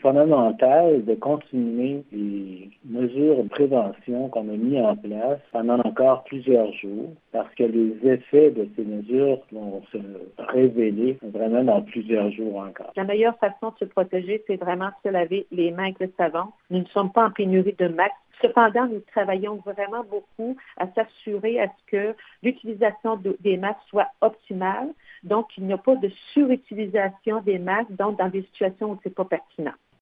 fondamental de continuer les mesures de prévention qu'on a mis en place pendant encore plusieurs jours, parce que les effets de ces mesures vont se révéler vraiment dans plusieurs jours encore. La meilleure façon de se protéger, c'est vraiment de se laver les mains avec le savon. Nous ne sommes pas en pénurie de masques. Cependant, nous travaillons vraiment beaucoup à s'assurer à ce que l'utilisation des masques soit optimale. Donc, il n'y a pas de surutilisation des masques, donc dans des situations où ce n'est pas pertinent.